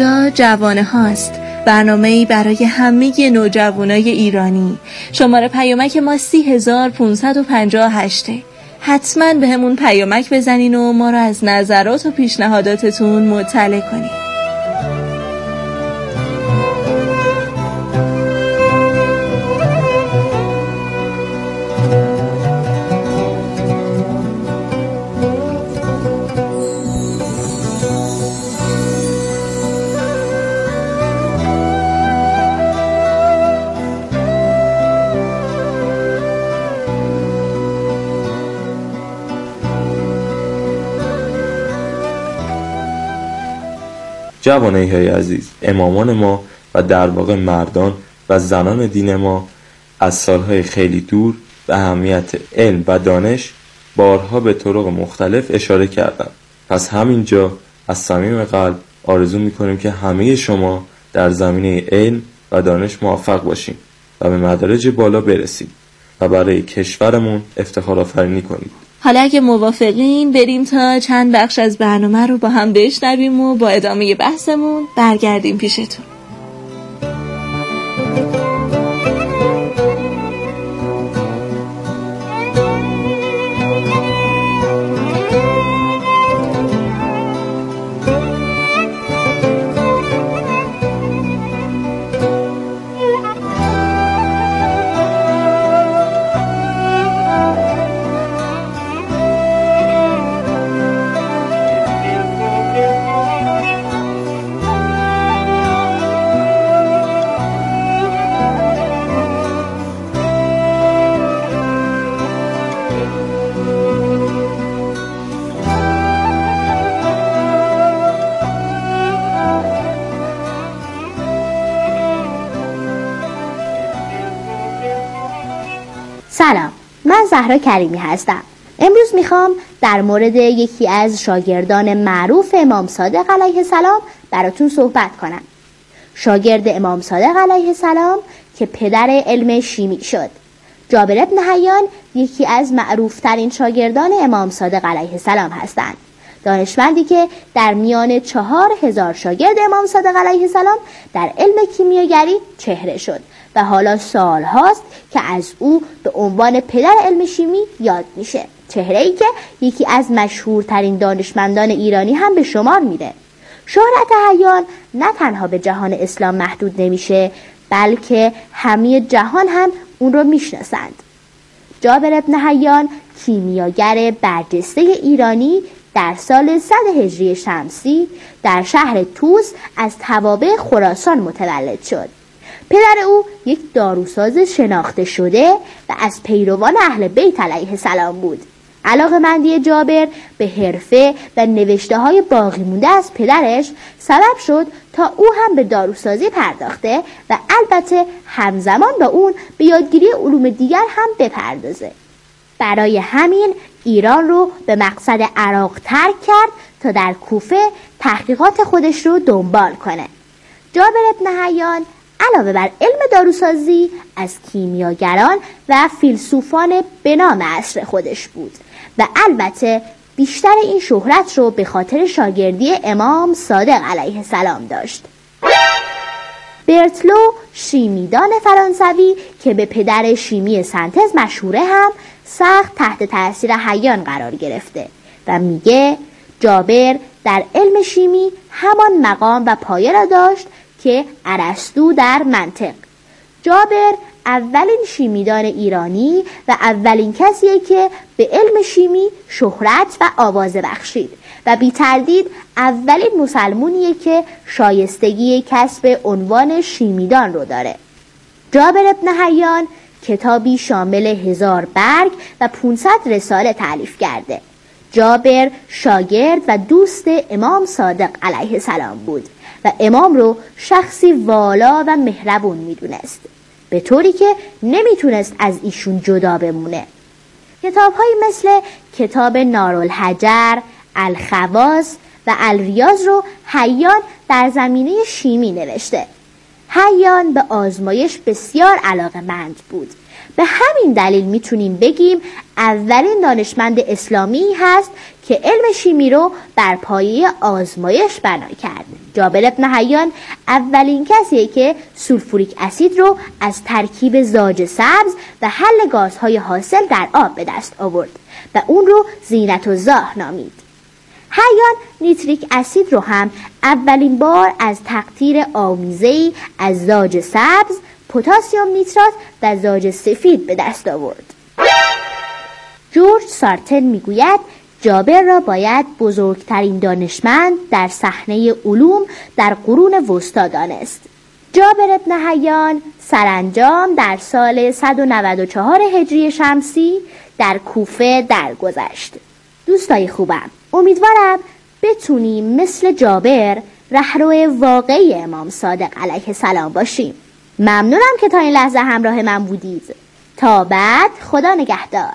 اینجا جوانه هاست، برنامه‌ای برای همه نوجوانای ایرانی. شماره پیامک ما 30558. حتما به همون پیامک بزنین و ما رو از نظرات و پیشنهاداتتون مطلع کنین. جوانه‌های عزیز، امامان ما و در واقع مردان و زنان دین ما از سالهای خیلی دور به اهمیت علم و دانش بارها به طرق مختلف اشاره کردند. پس همینجا از صمیم قلب آرزو می‌کنیم که همه شما در زمینه علم و دانش موفق باشید و به مدارج بالا برسید و برای کشورمون افتخار آفرینی کنید. حالا اگه موافقین بریم تا چند بخش از برنامه رو با هم بشنویم و با ادامه بحثمون برگردیم پیشتون. سلام، من زهرا کریمی هستم. امروز میخوام در مورد یکی از شاگردان معروف امام صادق علیه السلام براتون صحبت کنم. شاگرد امام صادق علیه السلام که پدر علم شیمی شد. جابر بن حیان یکی از معروفترین شاگردان امام صادق علیه السلام هستند. دانشمندی که در میان 4000 شاگرد امام صادق علیه السلام در علم کیمیاگری چهره شد و حالا سال هاست که از او به عنوان پدر علم شیمی یاد میشه. چهره‌ای که یکی از مشهورترین دانشمندان ایرانی هم به شمار میره. شهرت حیان نه تنها به جهان اسلام محدود نمیشه، بلکه همه جهان هم اون رو میشناسند. جابر بن حیان کیمیاگر برجسته ایرانی در سال 100 هجری شمسی در شهر طوس از توابع خراسان متولد شد. پدر او یک داروساز شناخته شده و از پیروان اهل بیت علیه السلام بود. علاقه‌مندی جابر به حرفه و نوشته‌های باقی مونده از پدرش سبب شد تا او هم به داروسازی پرداخته و البته همزمان با اون به یادگیری علوم دیگر هم بپردازه. برای همین ایران رو به مقصد عراق ترک کرد تا در کوفه تحقیقات خودش رو دنبال کنه. جابر بن حیان علاوه بر علم داروسازی از کیمیاگران و فیلسوفان به نام عصر خودش بود و البته بیشتر این شهرت رو به خاطر شاگردی امام صادق علیه السلام داشت. برتلو شیمیدان فرانسوی که به پدر شیمی سنتز مشهوره هم سخت تحت تاثیر حیان قرار گرفته و میگه جابر در علم شیمی همان مقام و پایه را داشت که ارسطو در منطق. جابر اولین شیمیدان ایرانی و اولین کسیه که به علم شیمی شهرت و آوازه بخشید و بی تردید اولین مسلمونیه که شایستگی کسب عنوان شیمیدان رو داره. جابر بن حیان کتابی شامل 1000 برگ و 500 رساله تألیف کرده. جابر شاگرد و دوست امام صادق علیه السلام بود و امام رو شخصی والا و مهربون میدونست، به طوری که نمیتونست از ایشون جدا بمونه. کتاب‌هایی مثل کتاب نارالحجر، الخواص و الریاض رو حیان در زمینه شیمی نوشته. حیان به آزمایش بسیار علاقه‌مند بود. به همین دلیل میتونیم بگیم اولین دانشمند اسلامی هست که علم شیمی رو بر پایه آزمایش بنا کرد. جابر بن حیان اولین کسیه که سولفوریک اسید رو از ترکیب زاج سبز و حل گازهای حاصل در آب به دست آورد و اون رو زینت الزاه نامید. حیان نیتریک اسید رو هم اولین بار از تقطیر آمیزه‌ای از زاج سبز، پتاسیم نیترات و زاج سفید به دست آورد. جورج سارتن میگوید جابر را باید بزرگترین دانشمند در صحنه علوم در قرون وسطی دانست. جابر بن حیان سرانجام در سال 194 هجری شمسی در کوفه درگذشت. دوستای خوبم، امیدوارم بتونیم مثل جابر رهرو واقعی امام صادق علیه السلام باشیم. ممنونم که تا این لحظه همراه من بودید. تا بعد، خدا نگهدار.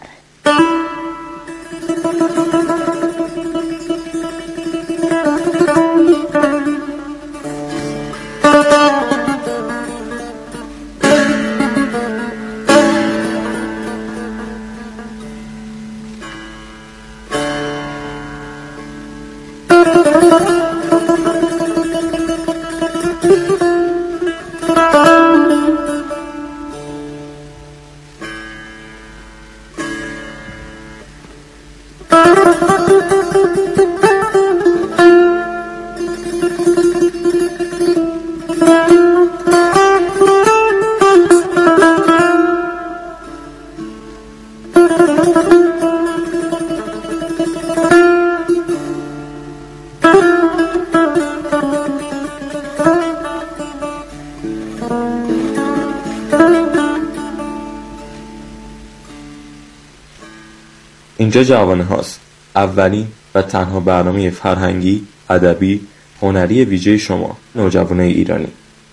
اینجا جوانه هاست، اولین و تنها برنامه فرهنگی، ادبی، هنری ویژه شما نوجوانه ایرانی.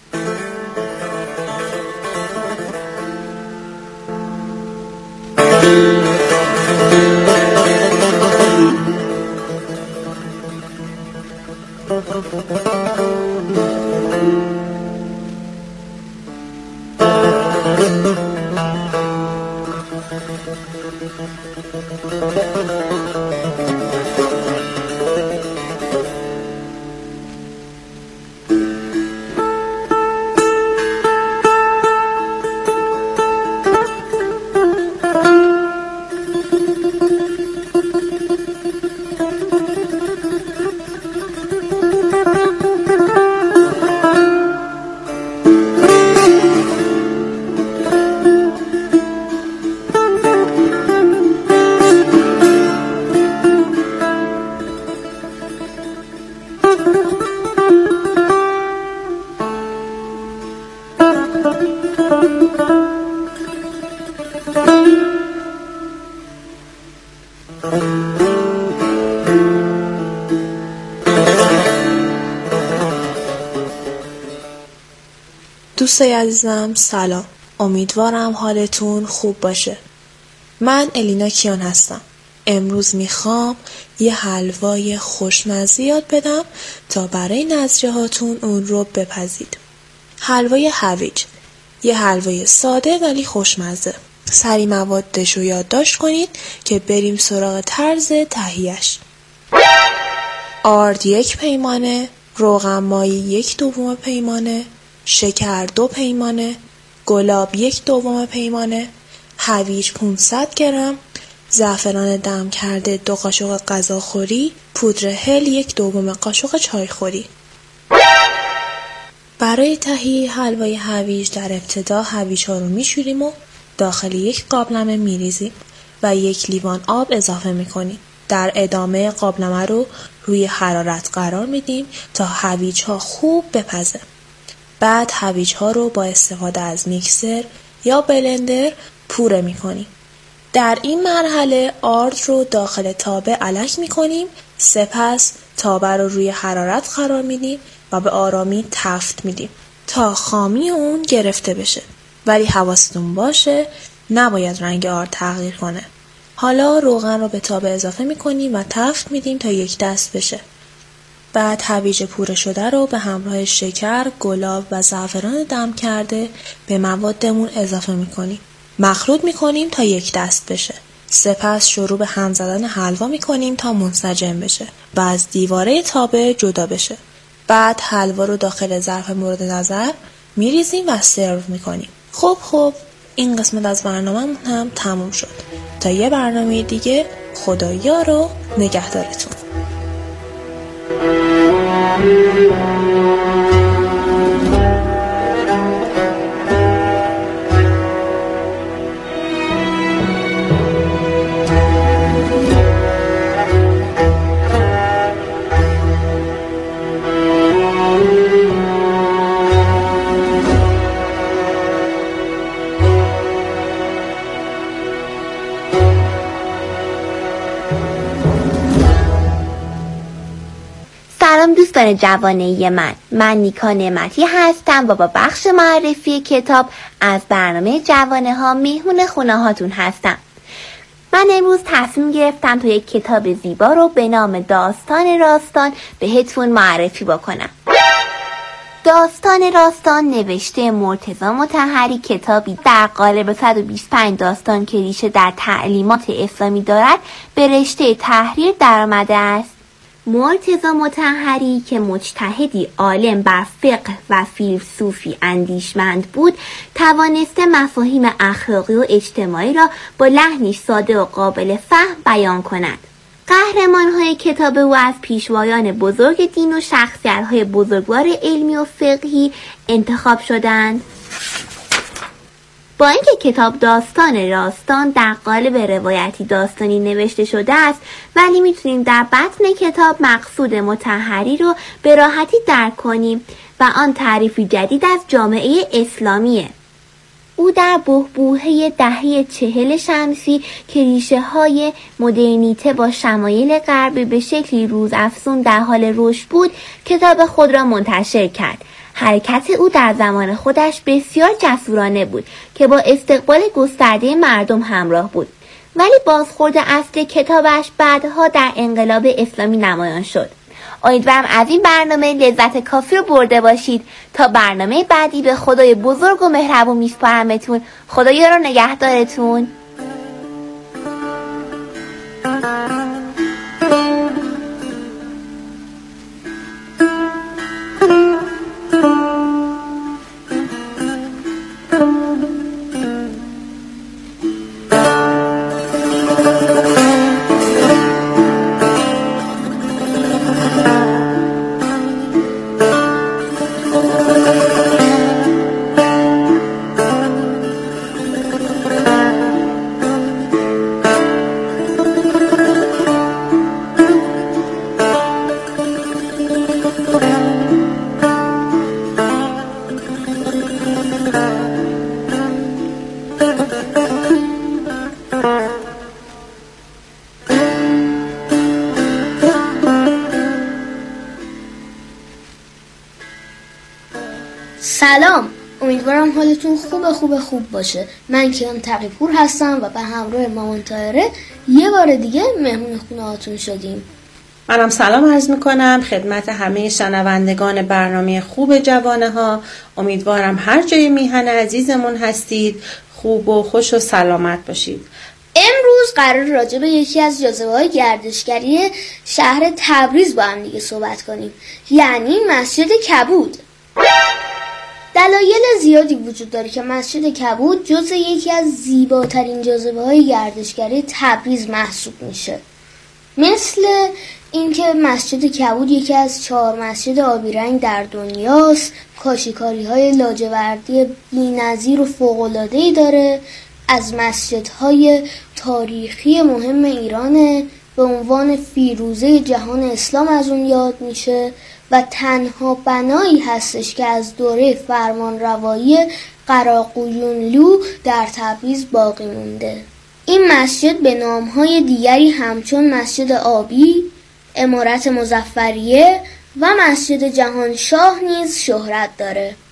دوستای عزیزم سلام، امیدوارم حالتون خوب باشه. من الینا کیان هستم. امروز میخوام یه حلوای خوشمزه یاد بدم تا برای نظریه هاتون اون رو بپزید. حلوای هویج، یه حلوای ساده ولی خوشمزه. سری موادش رو یادداشت کنید که بریم سراغ طرز تهیه‌اش. آرد 1 پیمانه، روغن مایی 1/2 پیمانه، شکر 2 پیمانه، گلاب 1/2 پیمانه، هویج 500 گرم، زعفران دم کرده 2 قاشق غذاخوری، پودر هل 1/2 قاشق چایخوری. برای تهیه حلوای هویج در ابتدا هویج‌ها رو میشوریم و داخل یک قابلمه میریزیم و 1 لیوان آب اضافه میکنیم. در ادامه قابلمه رو روی حرارت قرار میدیم تا هویج‌ها خوب بپزه. بعد هویج‌ها رو با استفاده از میکسر یا بلندر پوره میکنیم. در این مرحله آرد رو داخل تابه الک میکنیم، سپس تابه رو روی حرارت قرار میدیم و به آرامی تفت میدیم تا خامی اون گرفته بشه. ولی حواستون باشه نباید رنگ آرد تغییر کنه. حالا روغن رو به تابه اضافه میکنیم و تفت میدیم تا یک دست بشه. بعد هویج پوره شده رو به همراه شکر، گلاب و زعفران دم کرده به موادمون اضافه میکنیم. مخلوط میکنیم تا یک دست بشه. سپس شروع به هم زدن حلوا میکنیم تا منسجم بشه و از دیواره تابه جدا بشه. بعد حلوا رو داخل ظرف مورد نظر میریزیم و سرو میکنیم. خب این قسمت از برنامه‌مون هم تموم شد. تا یه برنامه دیگه، خدایا رو نگهدارتون. سلام دوستان جوانه من نیکا نعمتی هستم و با بخش معرفی کتاب از برنامه جوانه ها مهمون خونه هاتون هستم. من امروز تصمیم گرفتم تا یک کتاب زیبا رو به نام داستان راستان بهتون معرفی بکنم. داستان راستان نوشته مرتضی مطهری، کتابی در قالب 125 داستان که ریشه در تعلیمات اسلامی دارد به رشته تحریر درآمده است. مرتضی مطهری که مجتهدی عالم بر فقه و فیلسوفی اندیشمند بود، توانسته مفاهیم اخلاقی و اجتماعی را با لحنی ساده و قابل فهم بیان کند. قهرمان‌های کتاب او از پیشوایان بزرگ دین و شخصیت‌های بزرگوار علمی و فقهی انتخاب شدند. با اینکه کتاب داستان راستان در قالب روایتی داستانی نوشته شده است، ولی میتونیم در بطن کتاب مقصود مطهری رو به راحتی درک کنیم و آن تعریفی جدید از جامعه اسلامیه. او در بحبوحه دهه 40 شمسی که ریشه های مدرنیته با شمایل غربی به شکلی روزافزون در حال رشد بود، کتاب خود را منتشر کرد. حرکت او در زمان خودش بسیار جسورانه بود که با استقبال گسترده مردم همراه بود، ولی بازخورد اصلی کتابش بعدها در انقلاب اسلامی نمایان شد. امیدوارم از این برنامه لذت کافی رو برده باشید. تا برنامه بعدی به خدای بزرگ و مهربون میسپارمتون. خدایا رو نگهدارتون. سلام، امیدوارم حالتون خوب باشه. من کیان تقی‌پور هستم و به همراه مامان طاهره یه بار دیگه مهمون خونه هاتون شدیم. منم سلام عرض میکنم خدمت همه شنوندگان برنامه خوب جوانه ها. امیدوارم هر جای میهن عزیزمون هستید خوب و خوش و سلامت باشید. امروز قرار راجع به یکی از جاذبه‌های گردشگری شهر تبریز با هم دیگه صحبت کنیم، یعنی مسجد کبود. دلایل زیادی وجود داره که مسجد کبود جزو یکی از زیباترین جاذبه‌های گردشگری تبریز محسوب میشه. مثل اینکه مسجد کبود یکی از 4 مسجد آبی رنگ در دنیاست، کاشیکاری‌های لاجوردی بی‌نظیر و فوق‌العاده‌ای داره، از مسجدهای تاریخی مهم ایرانه، به عنوان فیروزه جهان اسلام از اون یاد میشه و تنها بنایی هستش که از دوره فرمانروایی قراقویونلو در تبریز باقی مونده. این مسجد به نامهای دیگری همچون مسجد آبی، عمارت مظفریه و مسجد جهانشاه نیز شهرت داره.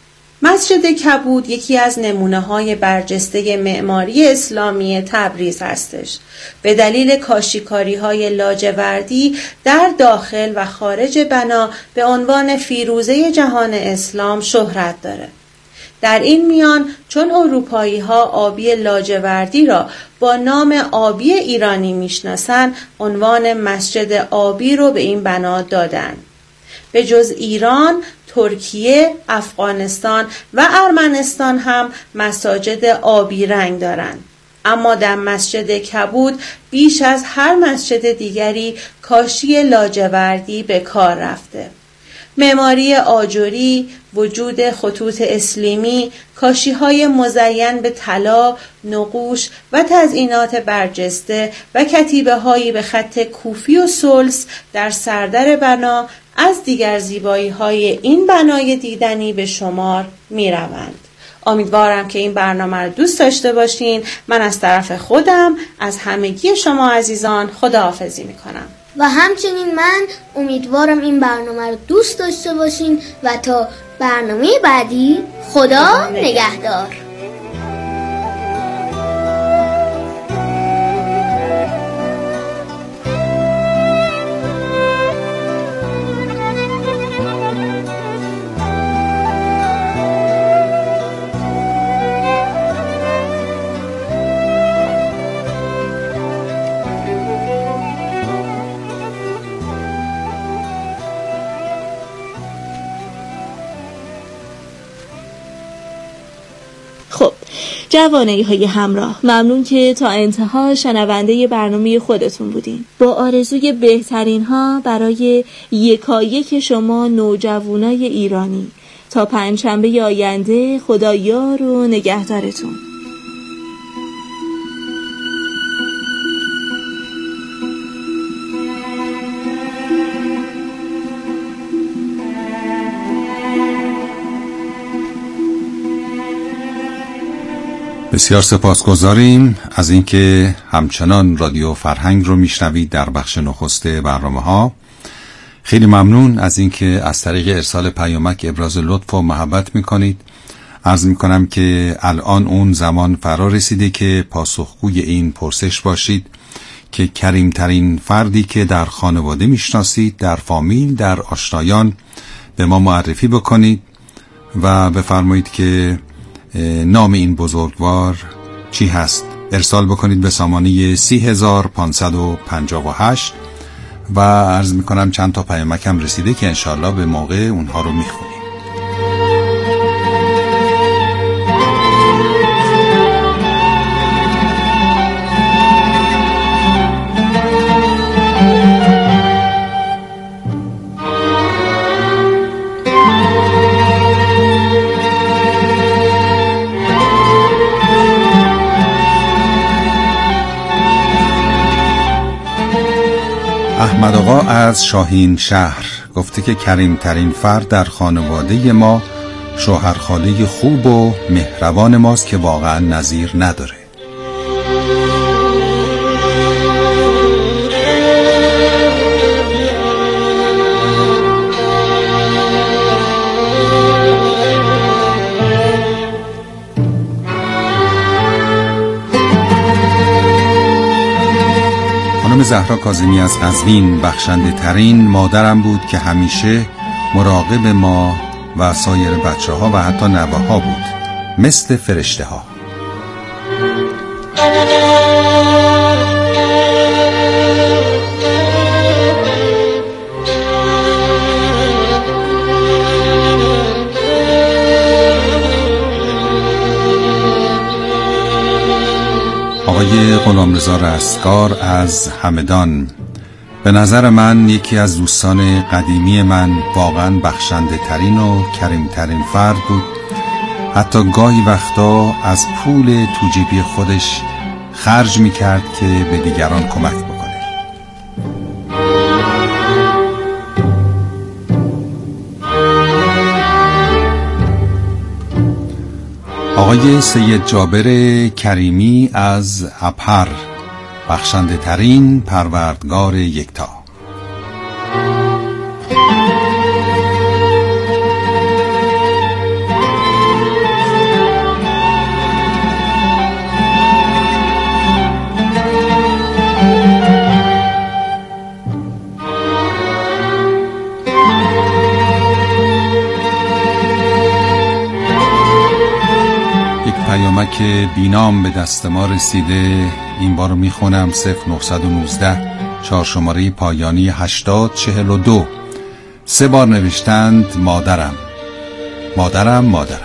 مسجد کبود یکی از نمونه‌های برجسته معماری اسلامی تبریز هستش. به دلیل کاشیکاری‌های لاجوردی در داخل و خارج بنا به عنوان فیروزه جهان اسلام شهرت داره. در این میان چون اروپایی‌ها آبی لاجوردی را با نام آبی ایرانی میشناسند، عنوان مسجد آبی رو به این بنا دادند. به جز ایران، ترکیه، افغانستان و ارمنستان هم مساجد آبی رنگ دارند. اما در مسجد کبود بیش از هر مسجد دیگری کاشی لاجوردی به کار رفته. معماری آجری، وجود خطوط اسلیمی، کاشی‌های مزین به طلا، نقوش و تزئینات برجسته و کتیبه‌هایی به خط کوفی و سلس در سردر بنا از دیگر زیبایی‌های این بنای دیدنی به شمار می‌روند. امیدوارم که این برنامه رو دوست داشته باشین. من از طرف خودم از همگی شما عزیزان خداحافظی می‌کنم. و همچنین من امیدوارم این برنامه رو دوست داشته باشین و تا برنامه بعدی خدا نگهدار. خب جوانه‌ای های همراه، ممنون که تا انتها شنونده برنامه خودتون بودین. با آرزوی بهترین ها برای یکایک شما نوجوانای ایرانی. تا پنجشنبه آینده، خدا یار و نگهدارتون. بسیار سپاسگزاریم از اینکه همچنان رادیو فرهنگ رو میشنوید در بخش نخست برنامه‌ها. خیلی ممنون از اینکه از طریق ارسال پیامک ابراز لطف و محبت میکنید. عرض میکنم که الان اون زمان فرا رسیده که پاسخگوی این پرسش باشید که کریمترین فردی که در خانواده میشناسید، در فامیل، در آشنایان به ما معرفی بکنید و بفرمایید که نام این بزرگوار چی هست. ارسال بکنید به سامانه 30558 و عرض میکنم چند تا پیامک هم رسیده که انشالله به موقع اونها رو میخونیم. احمد آقا از شاهین شهر گفته که کریمترین فرد در خانواده ما شوهرخاله خوب و مهربان ماست که واقعا نظیر نداره. خانم زهرا کاظمی از قزوین بخشنده ترین مادرم بود که همیشه مراقب ما و سایر بچه ها و حتی نوه ها بود، مثل فرشته ها. آقای غلامرضا رستگار از همدان: به نظر من یکی از دوستان قدیمی من واقعا بخشنده ترین و کریم ترین فرد بود. حتی گاهی وقتا از پول تو جیبی خودش خرج میکرد که به دیگران کمک بکنه. آقای سید جابر کریمی از اپر: بخشنده ترین پروردگار یکتا. که بینام به دست ما رسیده این بار رو میخونم. 0919 4 شماره پایانی 8042. 3 بار نوشتند مادرم مادرم مادرم.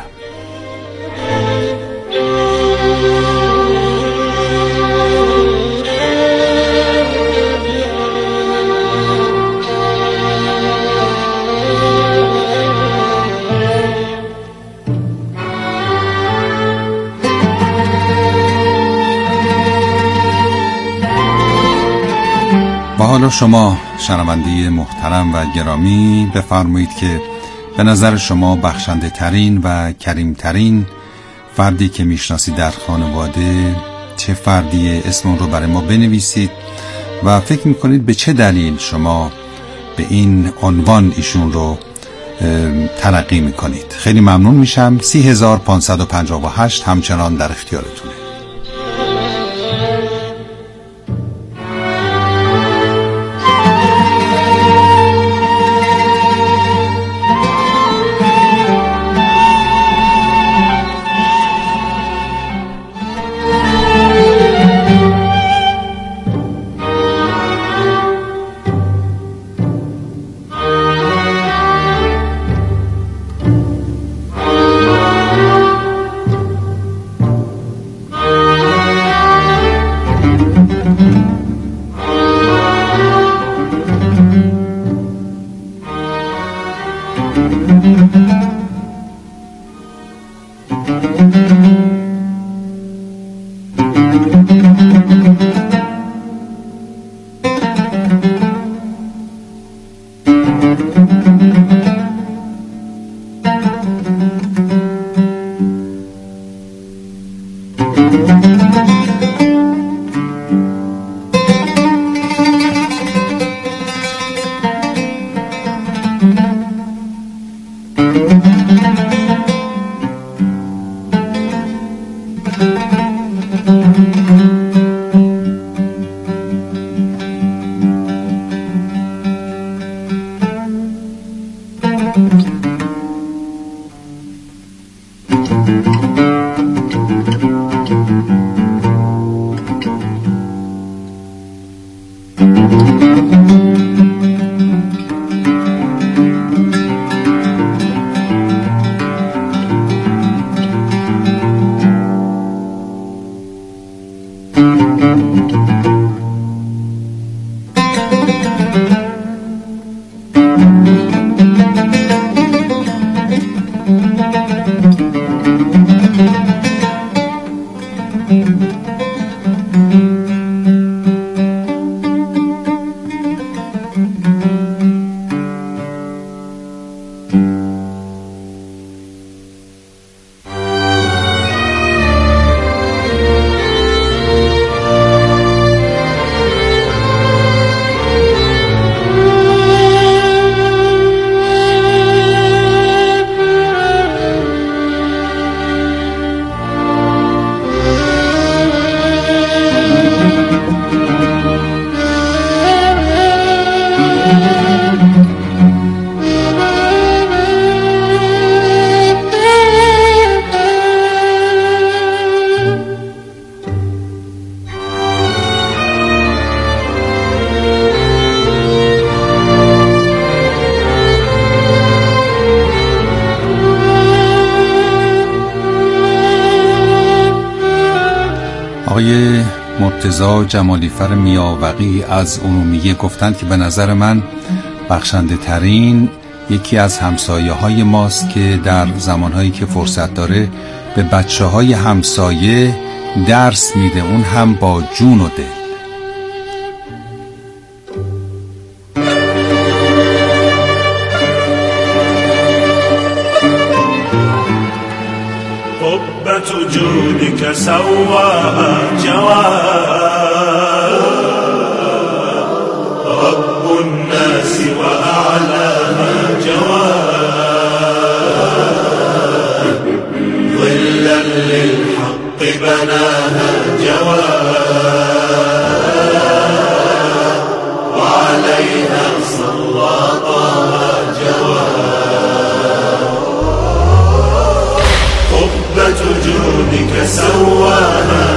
و حالا شما شنونده محترم و گرامی بفرمایید که به نظر شما بخشنده ترین و کریم ترین فردی که میشناسید در خانواده چه فردیه؟ اسم اون رو برای ما بنویسید و فکر میکنید به چه دلیل شما به این عنوان ایشون رو ترقی میکنید. خیلی ممنون میشم. 30558 همچنان در اختیارتونه. آقای مرتضی جمالیفر میاوقی از ارومیه گفتند که به نظر من بخشنده ترین یکی از همسایه های ماست که در زمانهایی که فرصت داره به بچه های همسایه درس میده، اون هم با جون و دل. قبة جودك سواها جواد رب الناس وأعلاها جواد ظلا للحق بناها جواد وعليها سلطها جواد قبة جودك سواها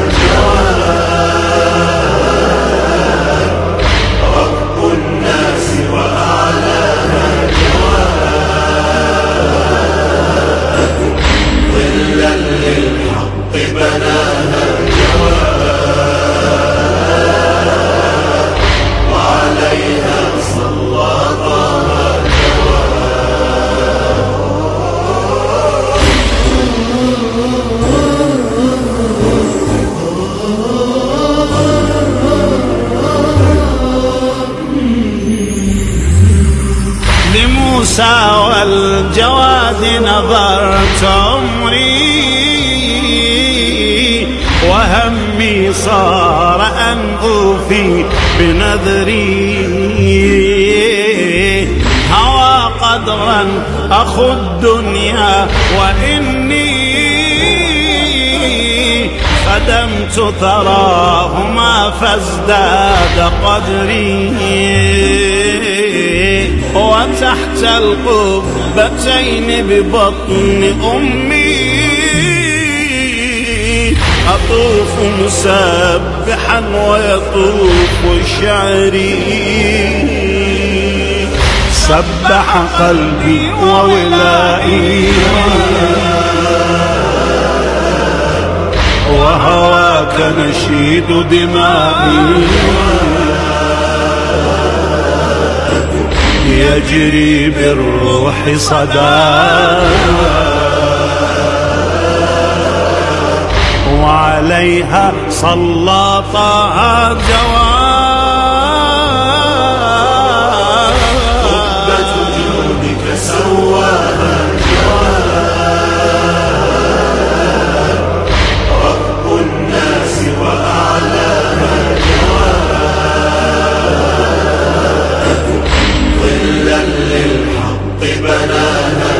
جواد، رب الناس وأعلاها جواد، ظلا للحق بناها جواد، وعليها صلى طه لموسى والجواد نظرت عمري، وهمي صار أن أوفي بنذري، هوى قدرا أخو الدنيا وإني خدمت ثراهما فازداد قدري، وتحت القبتين ببطن أمي أطوف مسبحا ويطوف شعري، سبح قلبي وولائي وهواك نشيد دمائي، يجري بالروح صدى، وعليها صلى طه جواد، ربة جودك سواها جواد، رب الناس وأعلاها جواد، ظلا للحق بناها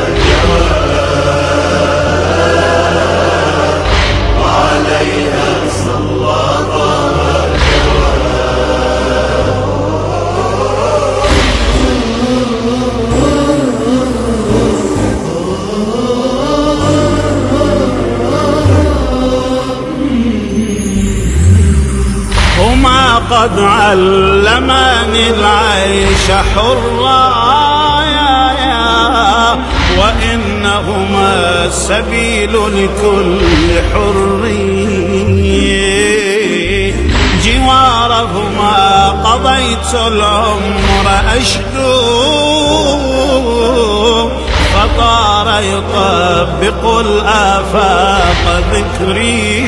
جواد، وعليها صلى طه هما قد علماني العيش حرا، وإنهما السبيل لكل حر، جوارهما قضيت العمر أشدو، فطار يطبق الآفاق ذكري،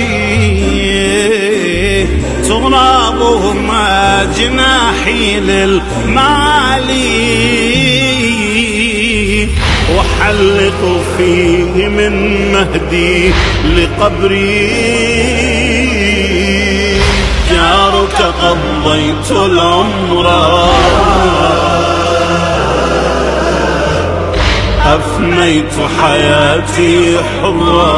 تغرابهما جناحي للمعالي، وحلق فيه من مهدي لقبري، جارك قضيت العمر أفنيت حياتي حرا،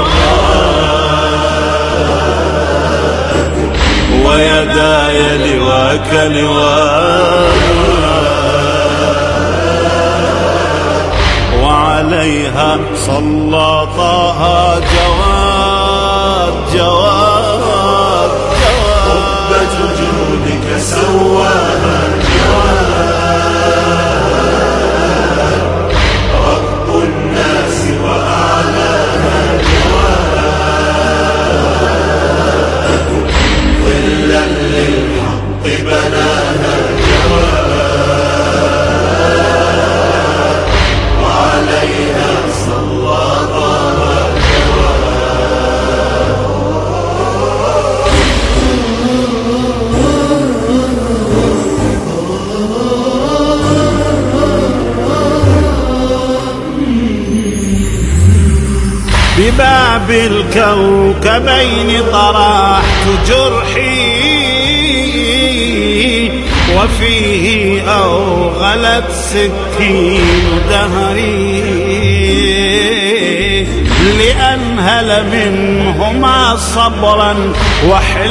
ويداي لواك لواء، وعليها صلى طه جواد جواد جواد، ربة جودك سواها جواد، رب الناس وأعلاها جواد، ظلا للحق بناها جواد، وعليها صلى طه بباب الكوكبين طرحت جرحي، وفيه أوغلت سكين دهري، لأنهل منهما صبرا وحلما